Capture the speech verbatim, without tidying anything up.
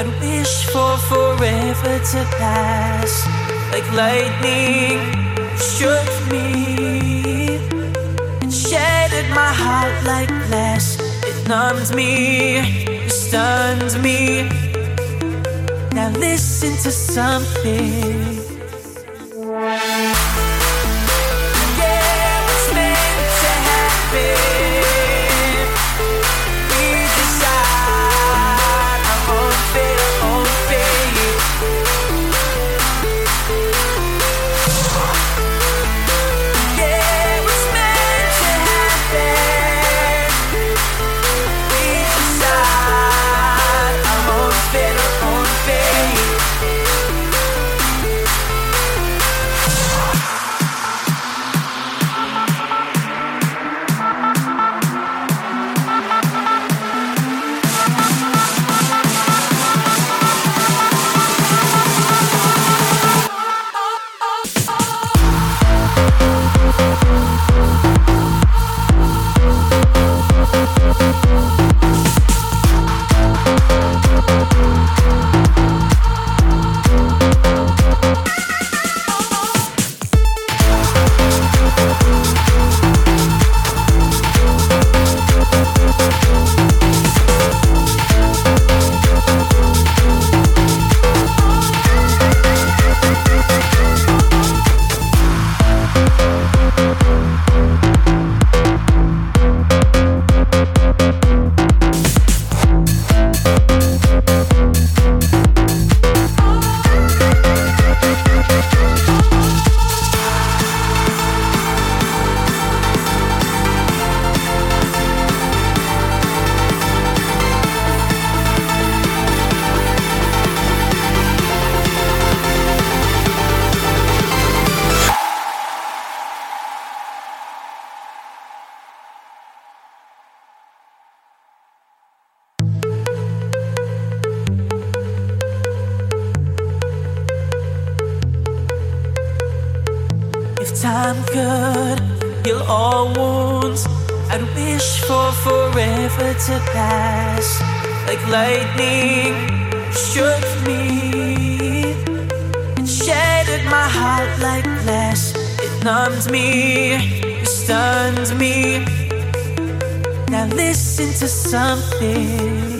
I'd wish for forever to pass. Like lightning struck me and shattered my heart like glass. It numbed me, it stunned me. Now listen to something. Yeah, what's meant to happen? We decide our own fate, our own fate. Yeah, what's meant to happen? We decide our own fate, our own fate. If time could heal all wounds, I'd wish for forever to pass. Like lightning struck me and shattered my heart like glass. It numbed me, it stunned me. Now listen to something.